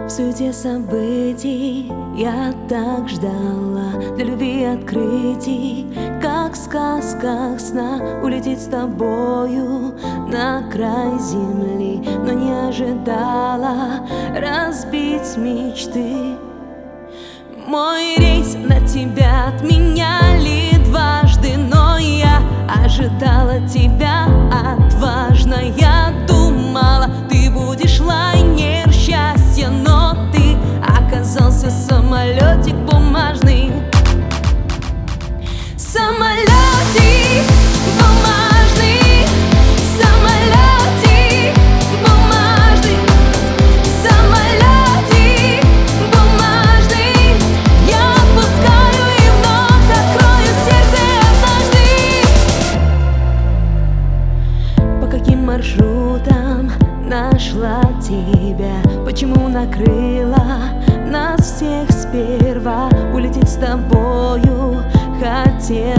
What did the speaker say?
В суете событий я так ждала для любви открытий, как в сказках сна улететь с тобою на край земли, но не ожидала разбить мечты. Мой рейс на тебя отменяли дважды, но я ожидала тебя отважно. Я думала, ты будешь лайнер счастья, но ты оказался самолетик бумажный. Самолетик бумажный, самолетик бумажный, самолетик бумажный. Я отпускаю и вновь открою сердце однажды. По каким маршрутам нашла тебя? Почему накрыла нас всех сперва? Улететь с тобою хотела.